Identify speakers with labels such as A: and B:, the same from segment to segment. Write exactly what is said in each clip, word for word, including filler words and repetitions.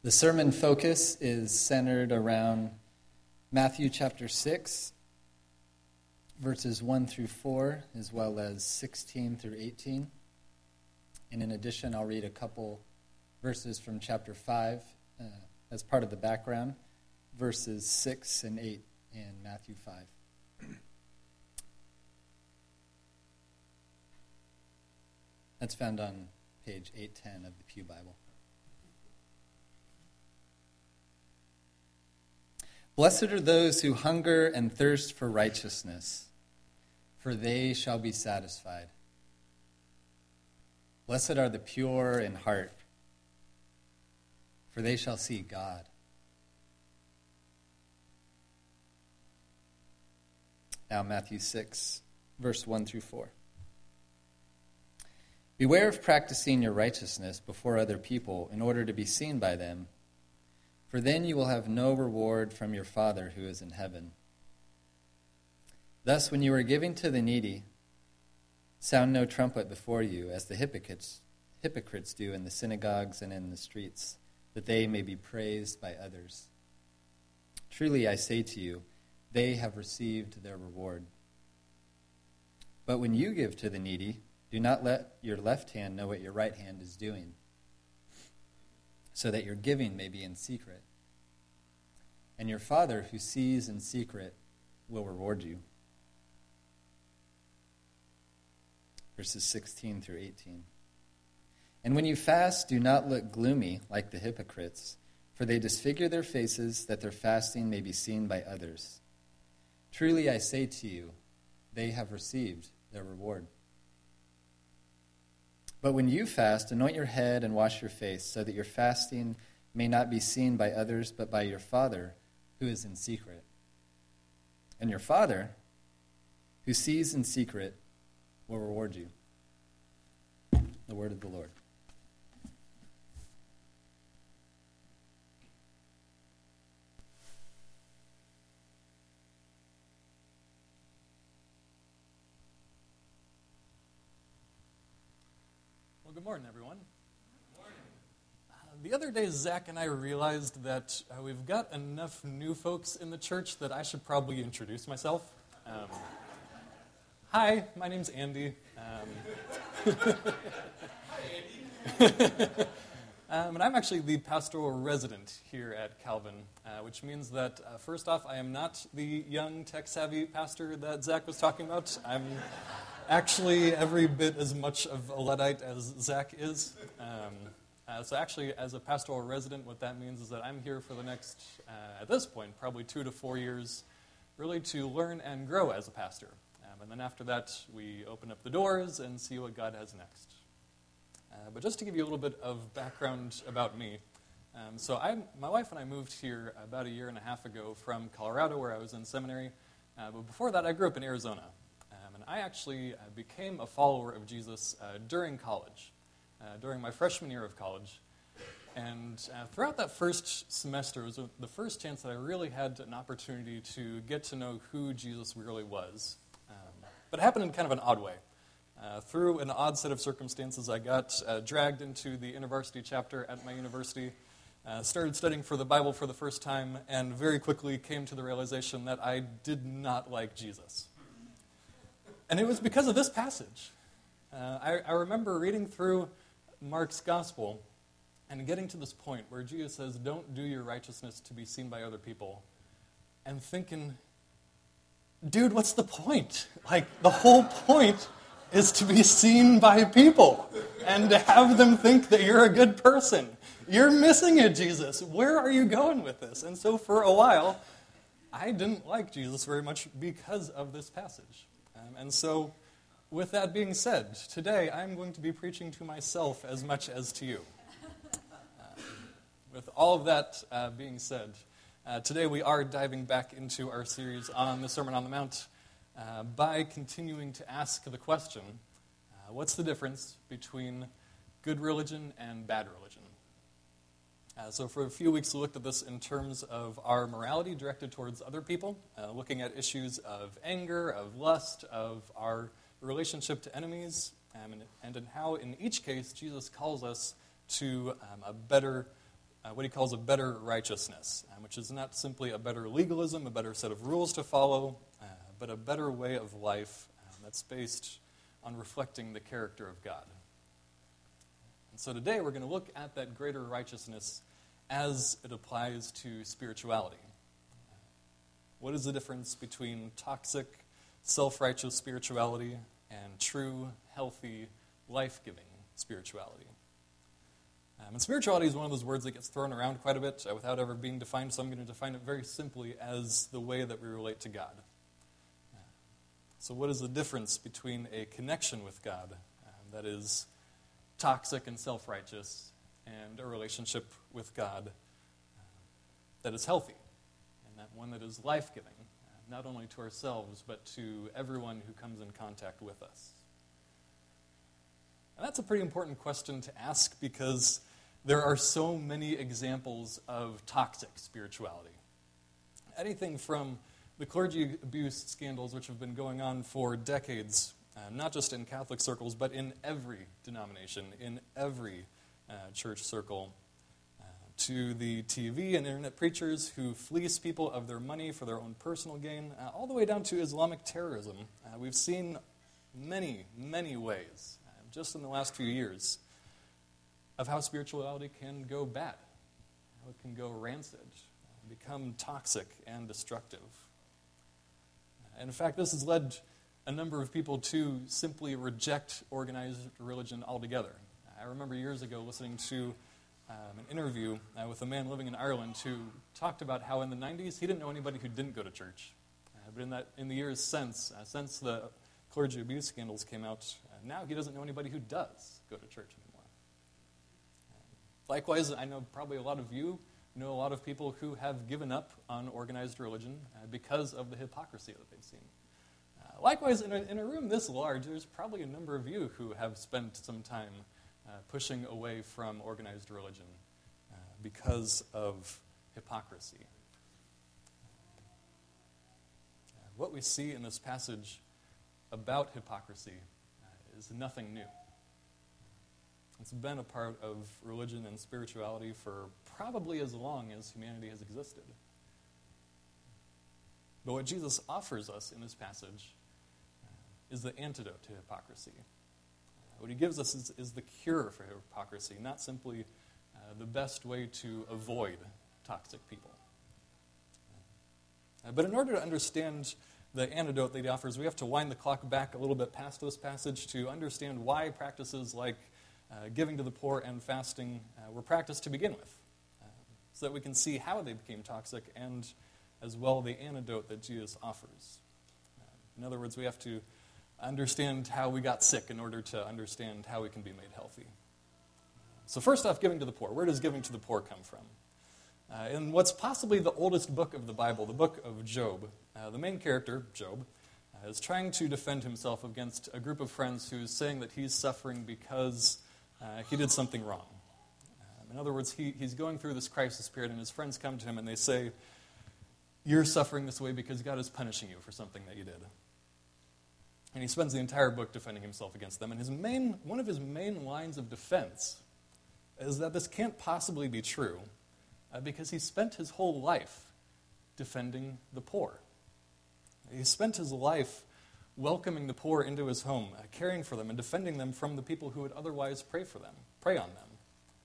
A: The sermon focus is centered around Matthew chapter six, verses one through four, as well as sixteen through eighteen. And in addition, I'll read a couple verses from chapter five uh, as part of the background, verses six and eight in Matthew five. That's found on page eight ten of the Pew Bible. Blessed are those who hunger and thirst for righteousness, for they shall be satisfied. Blessed are the pure in heart, for they shall see God. Now Matthew six, verse one through four. Beware of practicing your righteousness before other people in order to be seen by them, for then you will have no reward from your Father who is in heaven. Thus, when you are giving to the needy, sound no trumpet before you, as the hypocrites, hypocrites do in the synagogues and in the streets, that they may be praised by others. Truly, I say to you, they have received their reward. But when you give to the needy, do not let your left hand know what your right hand is doing, so that your giving may be in secret. And your Father who sees in secret will reward you. Verses sixteen through eighteen. And when you fast, do not look gloomy like the hypocrites, for they disfigure their faces that their fasting may be seen by others. Truly I say to you, they have received their reward. But when you fast, anoint your head and wash your face, so that your fasting may not be seen by others, but by your Father who is in secret. And your Father, who sees in secret, will reward you. The word of the Lord.
B: Good morning, everyone. Good morning. Uh, the other day, Zach and I realized that uh, we've got enough new folks in the church that I should probably introduce myself. Um, hi, my name's Andy. Um, hi, Andy. um, and I'm actually the pastoral resident here at Calvin, uh, which means that, uh, first off, I am not the young, tech-savvy pastor that Zach was talking about. I'm actually every bit as much of a Luddite as Zach is. Um, uh, so actually, as a pastoral resident, what that means is that I'm here for the next, uh, at this point, probably two to four years, really to learn and grow as a pastor. Um, and then after that, we open up the doors and see what God has next. Uh, but just to give you a little bit of background about me, um, so I, my wife and I moved here about a year and a half ago from Colorado, where I was in seminary. Uh, but before that, I grew up in Arizona. And I actually uh, became a follower of Jesus uh, during college, uh, during my freshman year of college. And uh, throughout that first semester, it was the first chance that I really had an opportunity to get to know who Jesus really was. Um, but it happened in kind of an odd way. Uh, through an odd set of circumstances, I got uh, dragged into the InterVarsity chapter at my university, uh, started studying for the Bible for the first time, and very quickly came to the realization that I did not like Jesus. And it was because of this passage. Uh, I, I remember reading through Mark's gospel and getting to this point where Jesus says, don't do your righteousness to be seen by other people, and thinking, dude, what's the point? Like, the whole point is to be seen by people and to have them think that you're a good person. You're missing it, Jesus. Where are you going with this? And so for a while, I didn't like Jesus very much because of this passage. Um, and so, with that being said, today I'm going to be preaching to myself as much as to you. Uh, with all of that uh, being said, uh, today we are diving back into our series on the Sermon on the Mount uh, by continuing to ask the question, uh, what's the difference between good religion and bad religion? Uh, so for a few weeks we looked at this in terms of our morality directed towards other people, uh, looking at issues of anger, of lust, of our relationship to enemies, um, and, and in how in each case Jesus calls us to um, a better uh, what he calls a better righteousness, uh, which is not simply a better legalism, a better set of rules to follow, uh, but a better way of life uh, that's based on reflecting the character of God. And so today we're going to look at that greater righteousness as it applies to spirituality. What is the difference between toxic, self-righteous spirituality and true, healthy, life-giving spirituality? Um, and spirituality is one of those words that gets thrown around quite a bit uh, without ever being defined, so I'm going to define it very simply as the way that we relate to God. Uh, so what is the difference between a connection with God um, that is toxic and self-righteous and a relationship with God uh, that is healthy, and that one that is life-giving, uh, not only to ourselves, but to everyone who comes in contact with us? And that's a pretty important question to ask because there are so many examples of toxic spirituality. Anything from the clergy abuse scandals, which have been going on for decades, uh, not just in Catholic circles, but in every denomination, in every uh, church circle, uh, to the T V and internet preachers who fleece people of their money for their own personal gain, uh, all the way down to Islamic terrorism. Uh, we've seen many, many ways, uh, just in the last few years, of how spirituality can go bad, how it can go rancid, uh, become toxic and destructive. And in fact, this has led a number of people to simply reject organized religion altogether. I remember years ago listening to um, an interview uh, with a man living in Ireland who talked about how in the nineties he didn't know anybody who didn't go to church. Uh, but in, that, in the years since, uh, since the clergy abuse scandals came out, uh, now he doesn't know anybody who does go to church anymore. Likewise, I know probably a lot of you know a lot of people who have given up on organized religion uh, because of the hypocrisy that they've seen. Uh, likewise, in a, in a room this large, there's probably a number of you who have spent some time uh, pushing away from organized religion uh, because of hypocrisy. Uh, what we see in this passage about hypocrisy uh, is nothing new. It's been a part of religion and spirituality for probably as long as humanity has existed. But what Jesus offers us in this passage uh, is the antidote to hypocrisy. Uh, what he gives us is, is the cure for hypocrisy, not simply uh, the best way to avoid toxic people. Uh, but in order to understand the antidote that he offers, we have to wind the clock back a little bit past this passage to understand why practices like Uh, giving to the poor and fasting uh, were practiced to begin with, uh, so that we can see how they became toxic and, as well, the antidote that Jesus offers. Uh, in other words, we have to understand how we got sick in order to understand how we can be made healthy. So first off, giving to the poor. Where does giving to the poor come from? Uh, in what's possibly the oldest book of the Bible, the book of Job, uh, the main character, Job, uh, is trying to defend himself against a group of friends who's saying that he's suffering because Uh, he did something wrong. Um, in other words, he, he's going through this crisis period, and his friends come to him and they say, "You're suffering this way because God is punishing you for something that you did." And he spends the entire book defending himself against them. And his main, one of his main lines of defense is that this can't possibly be true uh, because he spent his whole life defending the poor. He spent his life welcoming the poor into his home, uh, caring for them, and defending them from the people who would otherwise pray for them, prey on them.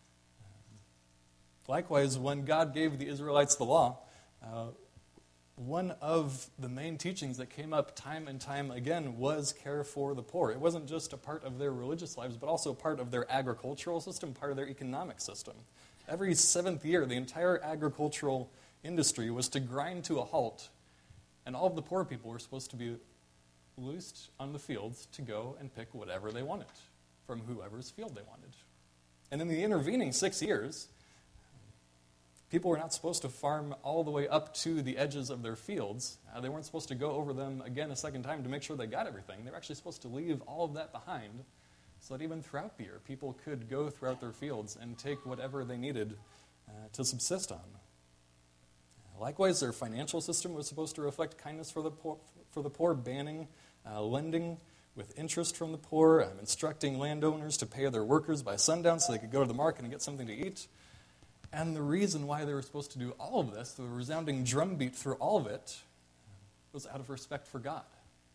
B: Uh, likewise, when God gave the Israelites the law, uh, one of the main teachings that came up time and time again was care for the poor. It wasn't just a part of their religious lives, but also part of their agricultural system, part of their economic system. Every seventh year, the entire agricultural industry was to grind to a halt, and all of the poor people were supposed to be loosed on the fields to go and pick whatever they wanted from whoever's field they wanted. And in the intervening six years, people were not supposed to farm all the way up to the edges of their fields. Uh, they weren't supposed to go over them again a second time to make sure they got everything. They were actually supposed to leave all of that behind so that even throughout the year, people could go throughout their fields and take whatever they needed uh, to subsist on. Likewise, their financial system was supposed to reflect kindness for the poor, for the poor banning uh, lending with interest from the poor, um, instructing landowners to pay their workers by sundown so they could go to the market and get something to eat. And the reason why they were supposed to do all of this, the resounding drumbeat through all of it, was out of respect for God.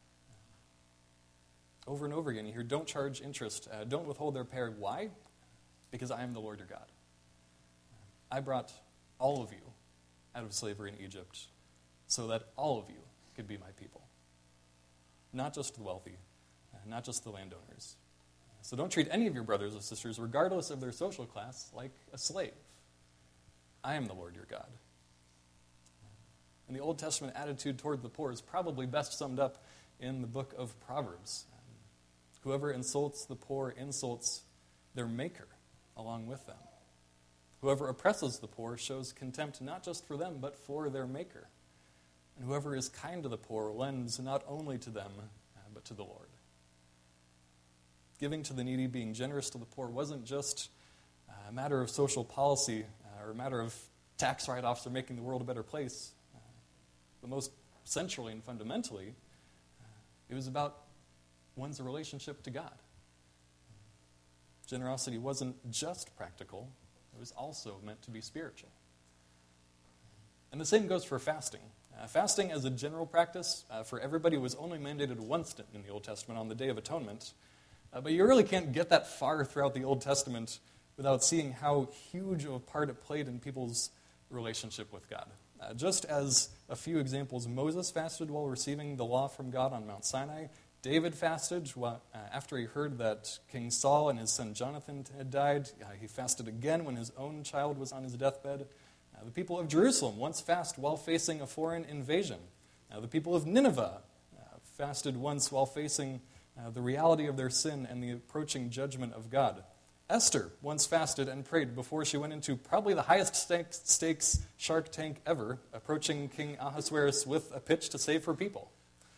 B: Over and over again, you hear, don't charge interest, uh, don't withhold their pay. Why? Because I am the Lord your God. I brought all of you out of slavery in Egypt so that all of you could be my people. Not just the wealthy, uh, not just the landowners. So don't treat any of your brothers or sisters, regardless of their social class, like a slave. I am the Lord your God. And the Old Testament attitude toward the poor is probably best summed up in the book of Proverbs. Um, Whoever insults the poor insults their maker along with them. Whoever oppresses the poor shows contempt not just for them, but for their maker. And whoever is kind to the poor lends not only to them, uh, but to the Lord. Giving to the needy, being generous to the poor, wasn't just a matter of social policy uh, or a matter of tax write-offs or making the world a better place. Uh, but most centrally and fundamentally, uh, it was about one's relationship to God. Generosity wasn't just practical, it was also meant to be spiritual. And the same goes for fasting. Uh, fasting as a general practice uh, for everybody was only mandated one stint in the Old Testament on the Day of Atonement. Uh, but you really can't get that far throughout the Old Testament without seeing how huge of a part it played in people's relationship with God. Uh, just as a few examples, Moses fasted while receiving the law from God on Mount Sinai. David fasted while, uh, after he heard that King Saul and his son Jonathan had died. Uh, he fasted again when his own child was on his deathbed. Uh, the people of Jerusalem once fasted while facing a foreign invasion. Uh, the people of Nineveh uh, fasted once while facing uh, the reality of their sin and the approaching judgment of God. Esther once fasted and prayed before she went into probably the highest stakes Shark Tank ever, approaching King Ahasuerus with a pitch to save her people.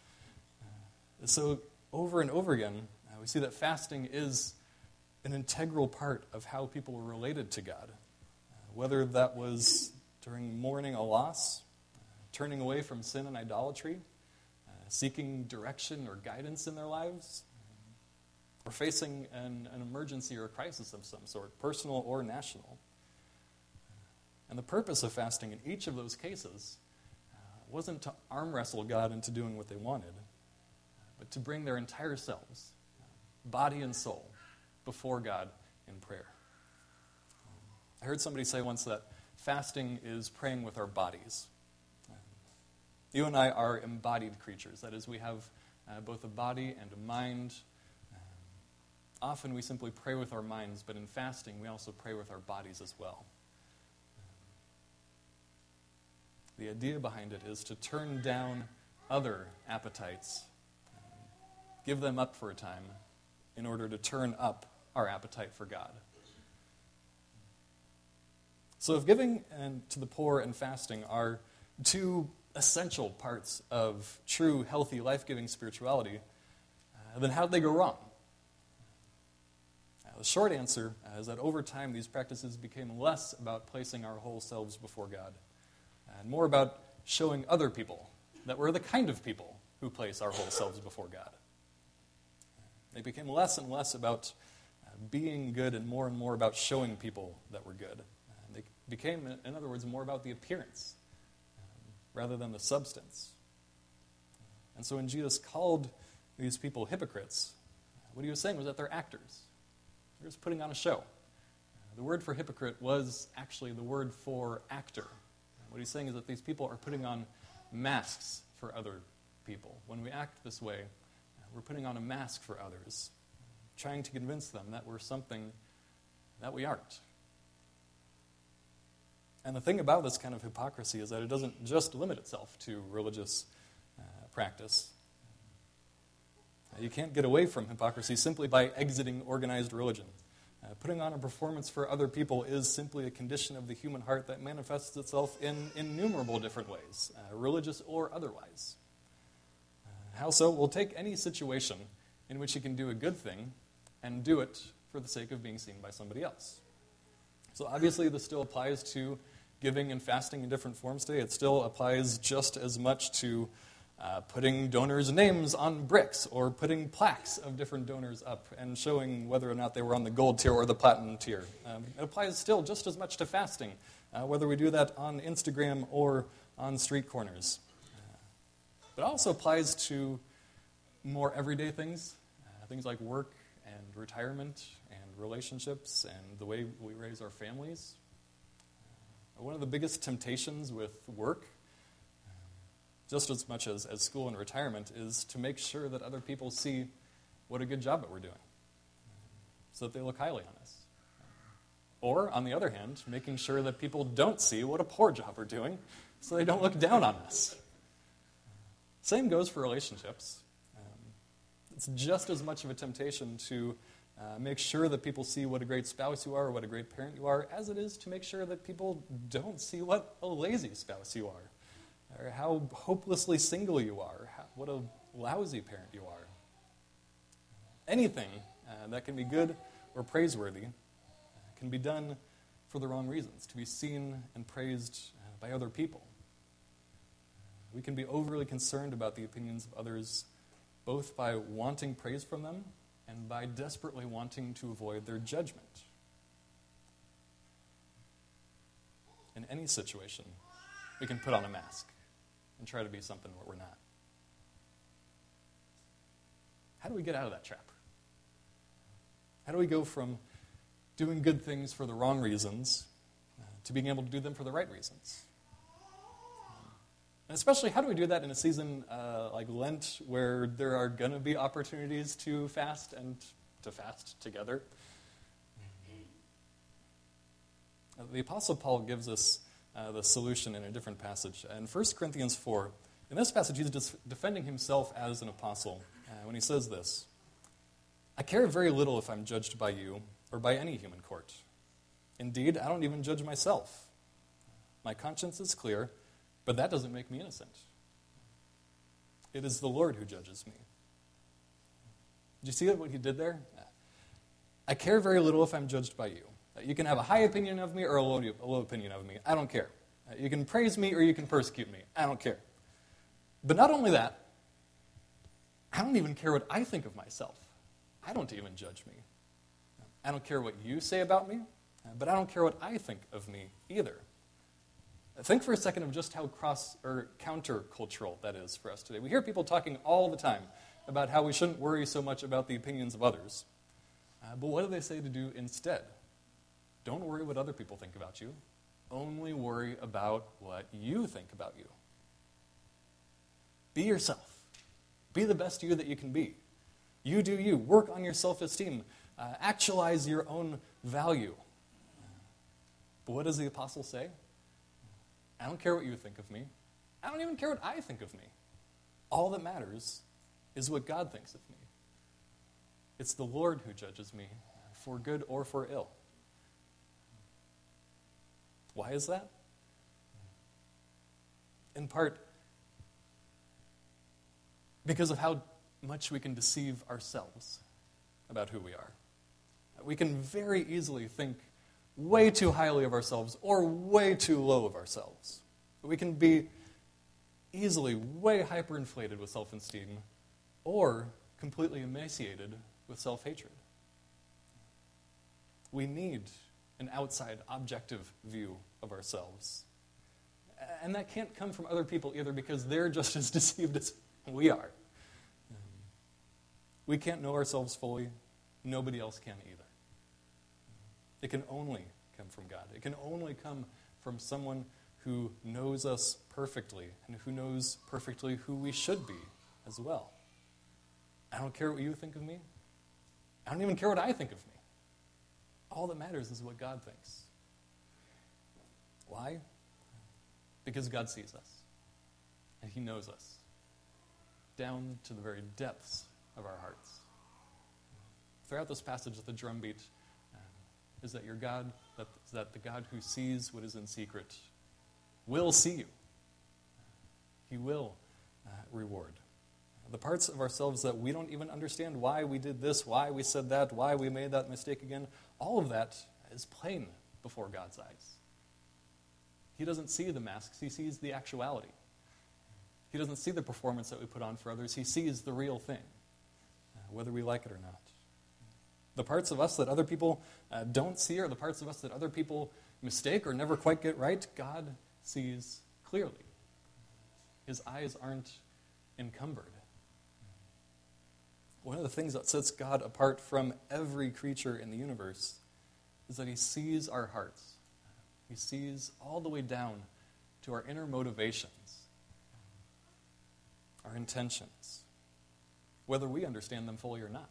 B: So over and over again, uh, we see that fasting is an integral part of how people were related to God. Uh, whether that was during mourning a loss, uh, turning away from sin and idolatry, uh, seeking direction or guidance in their lives, uh, or facing an, an emergency or a crisis of some sort, personal or national. And the purpose of fasting in each of those cases uh, wasn't to arm wrestle God into doing what they wanted, but to bring their entire selves, body and soul, before God in prayer. I heard somebody say once that fasting is praying with our bodies. You and I are embodied creatures. That is, we have uh, both a body and a mind. Um, often we simply pray with our minds, but in fasting we also pray with our bodies as well. The idea behind it is to turn down other appetites, give them up for a time in order to turn up our appetite for God. So if giving and to the poor and fasting are two essential parts of true, healthy, life-giving spirituality, uh, then how did they go wrong? Uh, the short answer uh, is that over time these practices became less about placing our whole selves before God and more about showing other people that we're the kind of people who place our whole selves before God. They became less and less about uh, being good and more and more about showing people that we're good. Uh, they became, in other words, more about the appearance um, rather than the substance. And so when Jesus called these people hypocrites, uh, what he was saying was that they're actors. They're just putting on a show. Uh, the word for hypocrite was actually the word for actor. Uh, what he's saying is that these people are putting on masks for other people. When we act this way, we're putting on a mask for others, trying to convince them that we're something that we aren't. And the thing about this kind of hypocrisy is that it doesn't just limit itself to religious uh, practice. You can't get away from hypocrisy simply by exiting organized religion. Uh, putting on a performance for other people is simply a condition of the human heart that manifests itself in innumerable different ways, uh, religious or otherwise. How so? We'll take any situation in which you can do a good thing and do it for the sake of being seen by somebody else. So obviously this still applies to giving and fasting in different forms today. It still applies just as much to uh, putting donors' names on bricks or putting plaques of different donors up and showing whether or not they were on the gold tier or the platinum tier. Um, it applies still just as much to fasting, uh, whether we do that on Instagram or on street corners. Uh, but it also applies to more everyday things, uh, things like work and retirement and relationships and the way we raise our families. Uh, one of the biggest temptations with work, just as much as, as school and retirement, is to make sure that other people see what a good job that we're doing, so that they look highly on us. Or, on the other hand, making sure that people don't see what a poor job we're doing, so they don't look down on us. Same goes for relationships. Um, it's just as much of a temptation to uh, make sure that people see what a great spouse you are or what a great parent you are, as it is to make sure that people don't see what a lazy spouse you are, or how hopelessly single you are, how, what a lousy parent you are. Anything uh, that can be good or praiseworthy uh, can be done for the wrong reasons, to be seen and praised uh, by other people. We can be overly concerned about the opinions of others, both by wanting praise from them and by desperately wanting to avoid their judgment. In any situation, we can put on a mask and try to be something what we're not. How do we get out of that trap? How do we go from doing good things for the wrong reasons uh, to being able to do them for the right reasons? And especially, how do we do that in a season uh, like Lent, where there are going to be opportunities to fast and to fast together? Uh, the Apostle Paul gives us uh, the solution in a different passage. In First Corinthians four, in this passage, he's dis- defending himself as an apostle uh, when he says this: I care very little if I'm judged by you or by any human court. Indeed, I don't even judge myself. My conscience is clear, but that doesn't make me innocent. It is the Lord who judges me. Did you see what he did there? I care very little if I'm judged by you. You can have a high opinion of me or a low, a low opinion of me. I don't care. You can praise me or you can persecute me. I don't care. But not only that, I don't even care what I think of myself. I don't even judge me. I don't care what you say about me, but I don't care what I think of me either. Think for a second of just how cross or counter-cultural that is for us today. We hear people talking all the time about how we shouldn't worry so much about the opinions of others. Uh, but what do they say to do instead? Don't worry what other people think about you. Only worry about what you think about you. Be yourself. Be the best you that you can be. You do you. Work on your self-esteem. Uh, actualize your own value. But what does the apostle say? I don't care what you think of me. I don't even care what I think of me. All that matters is what God thinks of me. It's the Lord who judges me, for good or for ill. Why is that? In part, because of how much we can deceive ourselves about who we are. We can very easily think way too highly of ourselves or way too low of ourselves. We can be easily way hyperinflated with self-esteem or completely emaciated with self-hatred. We need an outside, objective view of ourselves. And that can't come from other people either, because they're just as deceived as we are. We can't know ourselves fully. Nobody else can either. It can only come from God. It can only come from someone who knows us perfectly and who knows perfectly who we should be as well. I don't care what you think of me. I don't even care what I think of me. All that matters is what God thinks. Why? Because God sees us. And He knows us. Down to the very depths of our hearts. Throughout this passage, the drumbeat uh, is that your God, that, that the God who sees what is in secret will see you. He will uh, reward. The parts of ourselves that we don't even understand why we did this, why we said that, why we made that mistake again, all of that is plain before God's eyes. He doesn't see the masks, He sees the actuality. He doesn't see the performance that we put on for others. He sees the real thing, uh, whether we like it or not. The parts of us that other people uh, don't see, or the parts of us that other people mistake or never quite get right, God sees clearly. His eyes aren't encumbered. One of the things that sets God apart from every creature in the universe is that he sees our hearts. He sees all the way down to our inner motivations, our intentions, whether we understand them fully or not.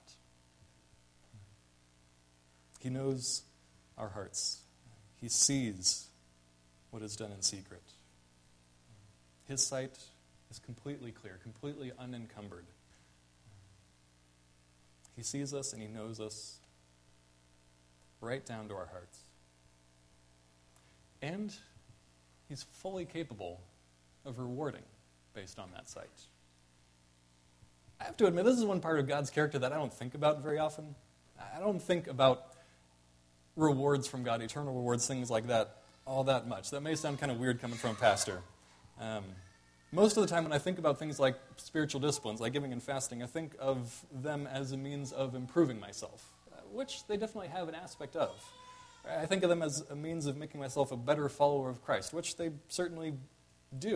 B: He knows our hearts. He sees what is done in secret. His sight is completely clear, completely unencumbered. He sees us and he knows us right down to our hearts. And he's fully capable of rewarding based on that sight. I have to admit, this is one part of God's character that I don't think about very often. I don't think about rewards from God, eternal rewards, things like that, all that much. That may sound kind of weird coming from a pastor. Um, most of the time when I think about things like spiritual disciplines, like giving and fasting, I think of them as a means of improving myself, uh, which they definitely have an aspect of. I think of them as a means of making myself a better follower of Christ, which they certainly do.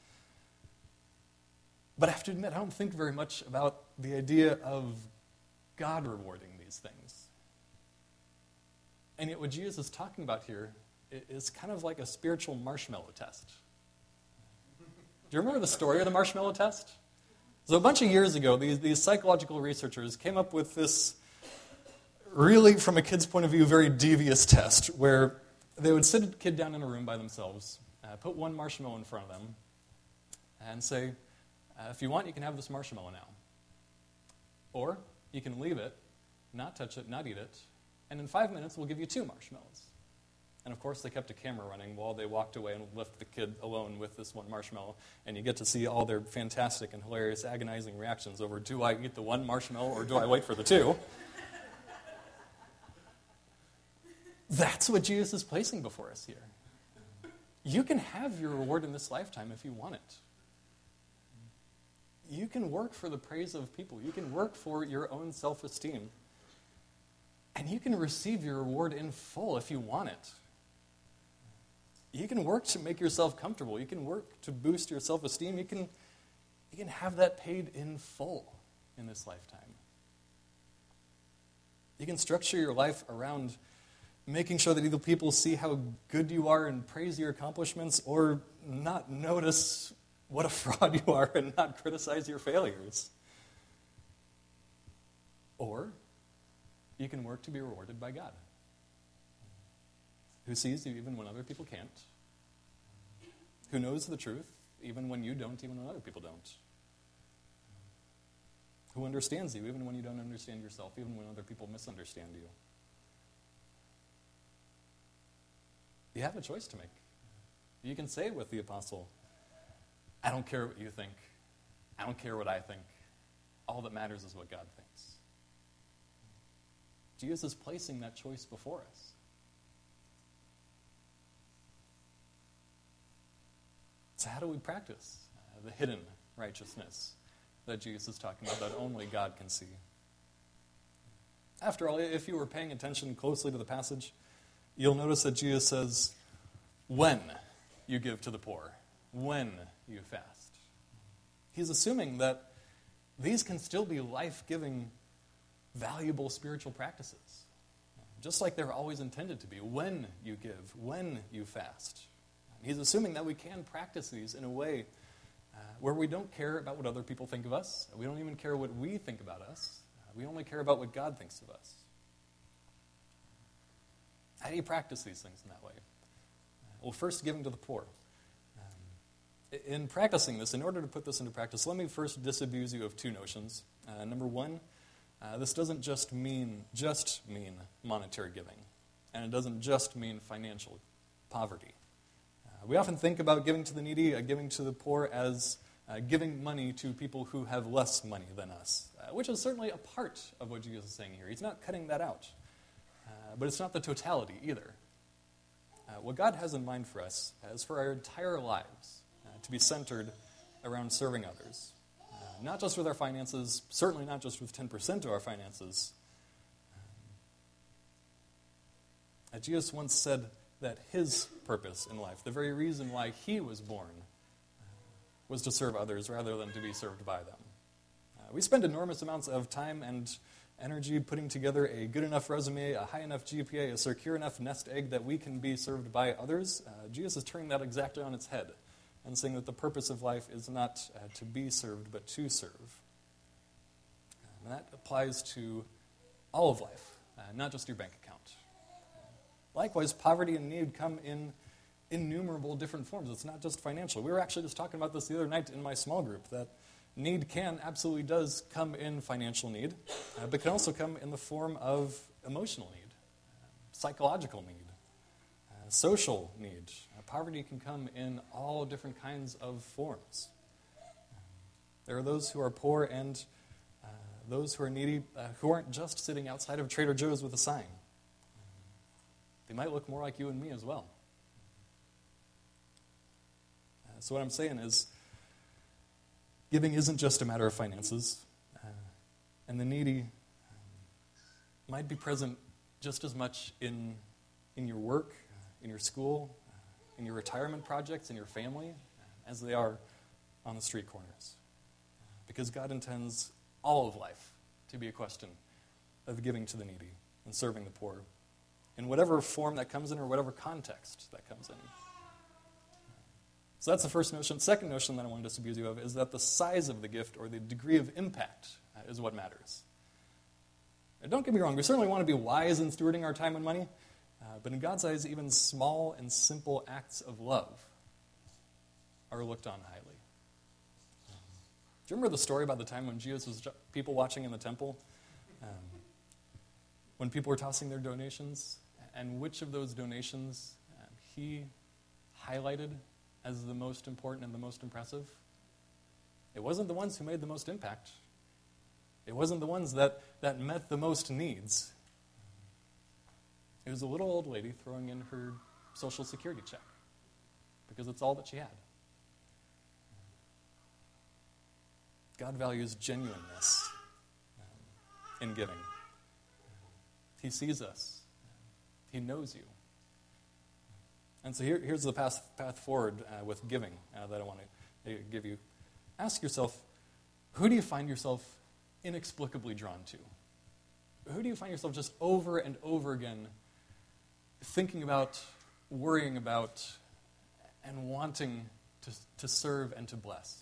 B: But I have to admit, I don't think very much about the idea of God rewarding these things. And yet what Jesus is talking about here is kind of like a spiritual marshmallow test. Do you remember the story of the marshmallow test? So a bunch of years ago, these, these psychological researchers came up with this really, from a kid's point of view, very devious test where they would sit a kid down in a room by themselves, uh, put one marshmallow in front of them, and say, uh, if you want, you can have this marshmallow now. Or you can leave it, not touch it, not eat it, and in five minutes we'll give you two marshmallows. And of course they kept a camera running while they walked away and left the kid alone with this one marshmallow. And you get to see all their fantastic and hilarious, agonizing reactions over, do I eat the one marshmallow or do I wait for the two? That's what Jesus is placing before us here. You can have your reward in this lifetime if you want it. You can work for the praise of people. You can work for your own self-esteem. And you can receive your reward in full if you want it. You can work to make yourself comfortable. You can work to boost your self-esteem. You can, you can have that paid in full in this lifetime. You can structure your life around making sure that either people see how good you are and praise your accomplishments, or not notice what a fraud you are and not criticize your failures. Or you can work to be rewarded by God, who sees you even when other people can't, who knows the truth even when you don't, even when other people don't, who understands you even when you don't understand yourself, even when other people misunderstand you. You have a choice to make. You can say with the apostle, I don't care what you think. I don't care what I think. All that matters is what God thinks. Jesus is placing that choice before us. So how do we practice uh, the hidden righteousness that Jesus is talking about, that only God can see? After all, if you were paying attention closely to the passage, you'll notice that Jesus says, when you give to the poor, when you fast. He's assuming that these can still be life-giving, valuable spiritual practices, just like they're always intended to be, when you give, when you fast. He's assuming that we can practice these in a way uh, where we don't care about what other people think of us. We don't even care what we think about us. Uh, we only care about what God thinks of us. How do you practice these things in that way? Uh, well, first, giving to the poor. Um, in practicing this, in order to put this into practice, let me first disabuse you of two notions. Uh, number one, uh, this doesn't just mean just mean monetary giving, and it doesn't just mean financial poverty. Uh, we often think about giving to the needy, uh, giving to the poor as uh, giving money to people who have less money than us, uh, which is certainly a part of what Jesus is saying here. He's not cutting that out. Uh, but it's not the totality either. Uh, what God has in mind for us is for our entire lives uh, to be centered around serving others. Uh, not just with our finances, certainly not just with ten percent of our finances. Uh, Jesus once said that his purpose in life, the very reason why he was born, uh, was to serve others rather than to be served by them. Uh, we spend enormous amounts of time and energy putting together a good enough resume, a high enough G P A, a secure enough nest egg that we can be served by others. Uh, Jesus is turning that exactly on its head and saying that the purpose of life is not uh, to be served, but to serve. And that applies to all of life, uh, not just your bank account. Likewise, poverty and need come in innumerable different forms. It's not just financial. We were actually just talking about this the other night in my small group, that need can, absolutely does come in financial need, uh, but can also come in the form of emotional need, uh, psychological need, uh, social need. Uh, poverty can come in all different kinds of forms. Um, there are those who are poor and uh, those who are needy uh, who aren't just sitting outside of Trader Joe's with a sign. They might look more like you and me as well. Uh, so what I'm saying is, giving isn't just a matter of finances, uh, and the needy um, might be present just as much in, in your work, uh, in your school, uh, in your retirement projects, in your family, uh, as they are on the street corners. Uh, because God intends all of life to be a question of giving to the needy and serving the poor, in whatever form that comes in or whatever context that comes in. So that's the first notion. Second notion that I want to disabuse you of is that the size of the gift or the degree of impact uh, is what matters. Now, don't get me wrong, we certainly want to be wise in stewarding our time and money, uh, but in God's eyes, even small and simple acts of love are looked on highly. Do you remember the story about the time when Jesus was people watching in the temple? Um, when people were tossing their donations, and which of those donations um, he highlighted as the most important and the most impressive? It wasn't the ones who made the most impact. It wasn't the ones that, that met the most needs. It was a little old lady throwing in her Social Security check because it's all that she had. God values genuineness um, in giving. He sees us. He knows you. And so here, here's the path, path forward uh, with giving uh, that I want to uh, give you. Ask yourself, who do you find yourself inexplicably drawn to? Who do you find yourself just over and over again thinking about, worrying about, and wanting to, to serve and to bless?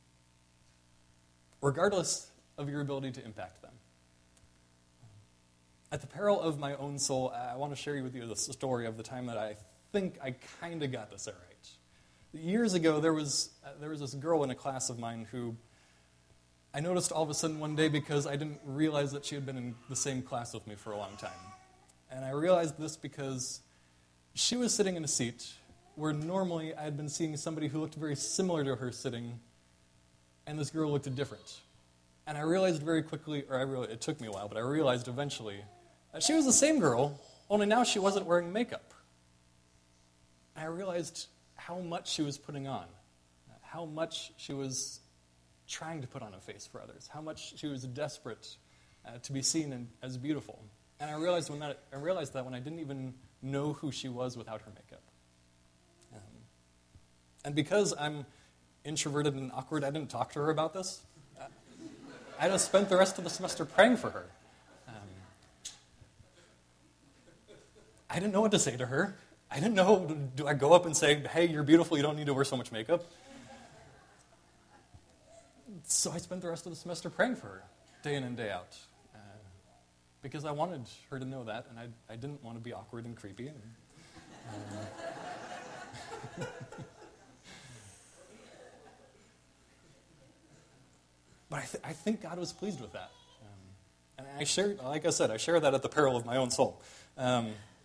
B: Regardless of your ability to impact them. At the peril of my own soul, I want to share with you the story of the time that I think I kind of got this all right. Years ago, there was uh, there was this girl in a class of mine who I noticed all of a sudden one day because I didn't realize that she had been in the same class with me for a long time. And I realized this because she was sitting in a seat where normally I had been seeing somebody who looked very similar to her sitting, and this girl looked different. And I realized very quickly, or I realized, it took me a while, but I realized eventually that she was the same girl, only now she wasn't wearing makeup. And I realized how much she was putting on, how much she was trying to put on a face for others, how much she was desperate uh, to be seen and, as beautiful. And I realized when that I realized that when I didn't even know who she was without her makeup. Um, and because I'm introverted and awkward, I didn't talk to her about this. Uh, I just spent the rest of the semester praying for her. Um, I didn't know what to say to her. I didn't know, do I go up and say, hey, you're beautiful, you don't need to wear so much makeup? So I spent the rest of the semester praying for her, day in and day out, uh, because I wanted her to know that, and I, I didn't want to be awkward and creepy. And, um, but I, th- I think God was pleased with that. Um, and I share, like I said, I share that at the peril of my own soul. Um,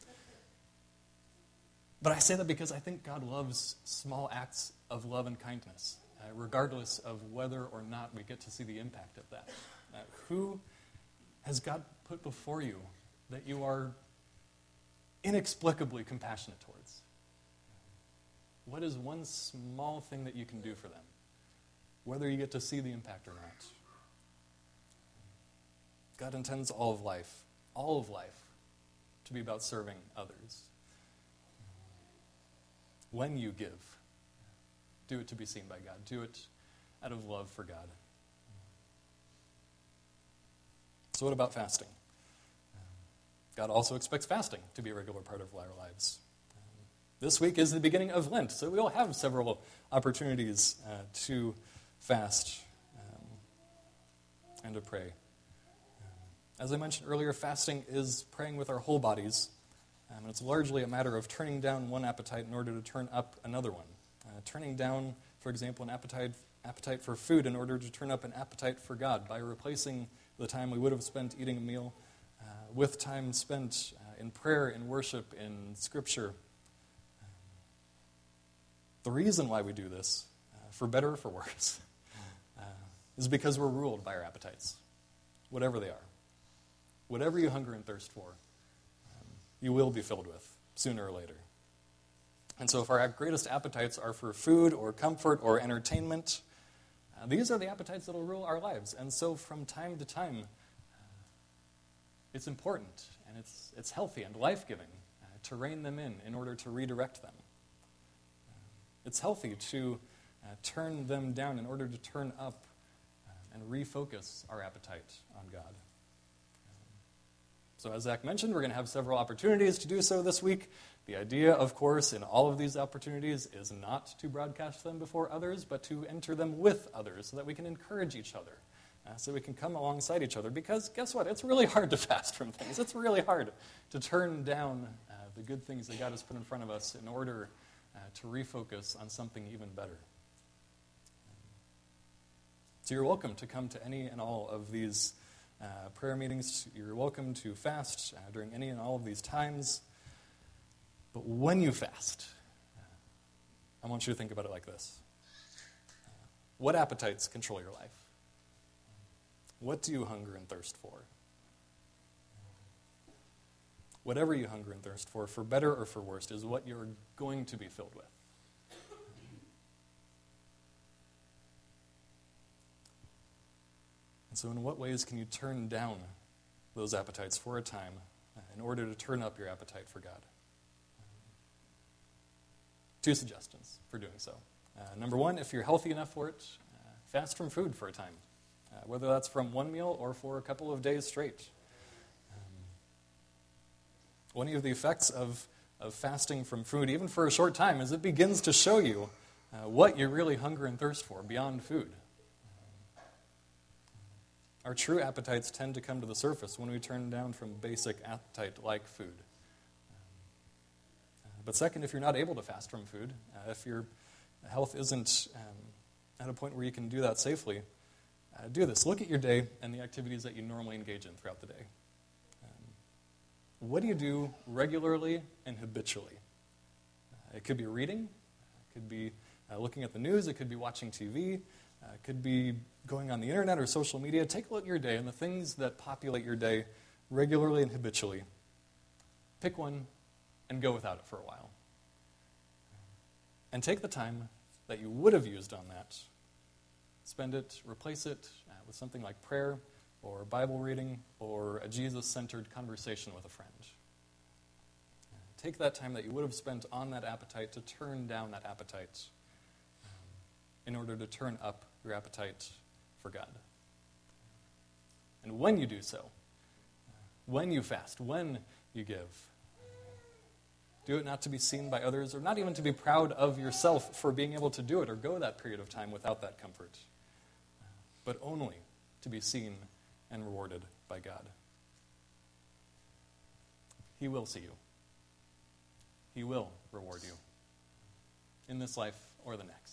B: But I say that because I think God loves small acts of love and kindness, uh, regardless of whether or not we get to see the impact of that. Uh, who has God put before you that you are inexplicably compassionate towards? What is one small thing that you can do for them? whether you get to see the impact or not. God intends all of life, all of life, to be about serving others. When you give, do it to be seen by God. Do it out of love for God. So what about fasting? God also expects fasting to be a regular part of our lives. This week is the beginning of Lent, so we'll have several opportunities uh, to fast um, and to pray. As I mentioned earlier, fasting is praying with our whole bodies, um, and it's largely a matter of turning down one appetite in order to turn up another one. Uh, turning down, for example, an appetite appetite for food in order to turn up an appetite for God by replacing the time we would have spent eating a meal uh, with time spent uh, in prayer, in worship, in Scripture. The reason why we do this, uh, for better or for worse, uh, is because we're ruled by our appetites, whatever they are. Whatever you hunger and thirst for, um, you will be filled with, sooner or later. And so if our greatest appetites are for food or comfort or entertainment, uh, these are the appetites that will rule our lives. And so from time to time, uh, it's important and it's, it's healthy and life-giving uh, to rein them in in order to redirect them. It's healthy to uh, turn them down in order to turn up uh, and refocus our appetite on God. Um, so as Zach mentioned, we're going to have several opportunities to do so this week. The idea, of course, in all of these opportunities is not to broadcast them before others, but to enter them with others so that we can encourage each other, uh, so we can come alongside each other. Because guess what? It's really hard to fast from things. It's really hard to turn down uh, the good things that God has put in front of us in order Uh, to refocus on something even better. So you're welcome to come to any and all of these uh, prayer meetings. You're welcome to fast uh, during any and all of these times. But when you fast, uh, I want you to think about it like this. Uh, what appetites control your life? What do you hunger and thirst for? Whatever you hunger and thirst for, for better or for worse, is what you're going to be filled with. And so in what ways can you turn down those appetites for a time uh, in order to turn up your appetite for God? Two suggestions for doing so. Uh, number one, if you're healthy enough for it, uh, fast from food for a time, uh, whether that's from one meal or for a couple of days straight. One of the effects of, of fasting from food, even for a short time, is it begins to show you uh, what you really hunger and thirst for beyond food. Our true appetites tend to come to the surface when we turn down from basic appetite like food. Uh, but second, if you're not able to fast from food, uh, if your health isn't um, at a point where you can do that safely, uh, do this. Look at your day and the activities that you normally engage in throughout the day. What do you do regularly and habitually? Uh, it could be reading. It could be uh, looking at the news. It could be watching T V. Uh, it could be going on the internet or social media. Take a look at your day and the things that populate your day regularly and habitually. Pick one and go without it for a while. And take the time that you would have used on that. Spend it, replace it uh, with something like prayer, or Bible reading, or a Jesus-centered conversation with a friend. Take that time that you would have spent on that appetite to turn down that appetite um, in order to turn up your appetite for God. And when you do so, when you fast, when you give, do it not to be seen by others, or not even to be proud of yourself for being able to do it or go that period of time without that comfort, but only to be seen and rewarded by God. He will see you. He will reward you in this life or the next.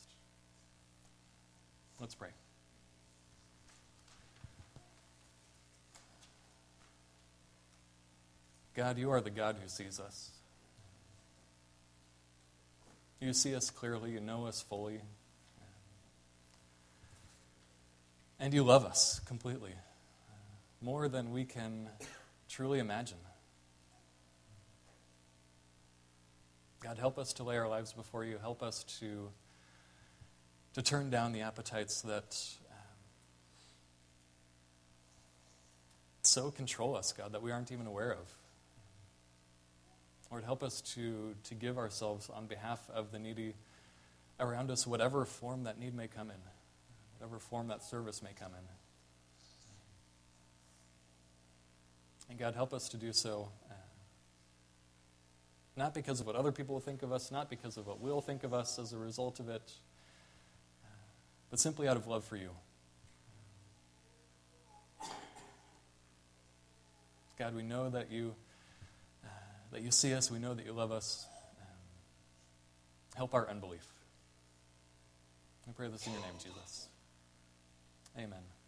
B: Let's pray. God, you are the God who sees us. You see us clearly. You know us fully. And you love us completely. More than we can truly imagine. God, help us to lay our lives before you. Help us to to turn down the appetites that um, so control us, God, that we aren't even aware of. Lord, help us to, to give ourselves on behalf of the needy around us, whatever form that need may come in, whatever form that service may come in. And God, help us to do so uh, not because of what other people will think of us, not because of what we'll think of us as a result of it, uh, but simply out of love for you. God, we know that you uh, that you see us. We know that you love us. Um, help our unbelief. I pray this in your name, Jesus. Amen.